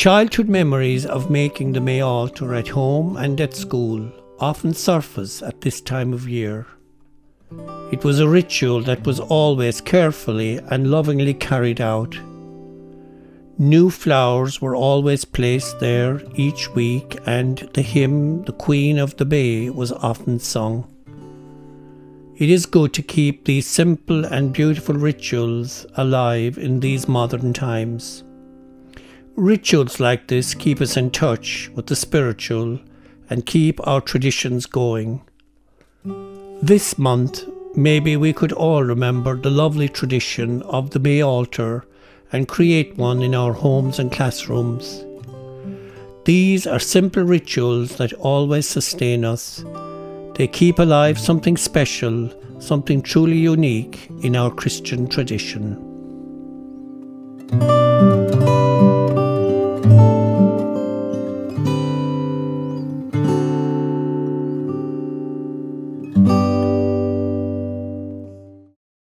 Childhood memories of making the May altar at home and at school often surface at this time of year. It was a ritual that was always carefully and lovingly carried out. New flowers were always placed there each week, and the hymn, The Queen of the Bay, was often sung. It is good to keep these simple and beautiful rituals alive in these modern times. Rituals like this keep us in touch with the spiritual and keep our traditions going. This month, maybe we could all remember the lovely tradition of the May altar and create one in our homes and classrooms. These are simple rituals that always sustain us. They keep alive something special, something truly unique in our Christian tradition.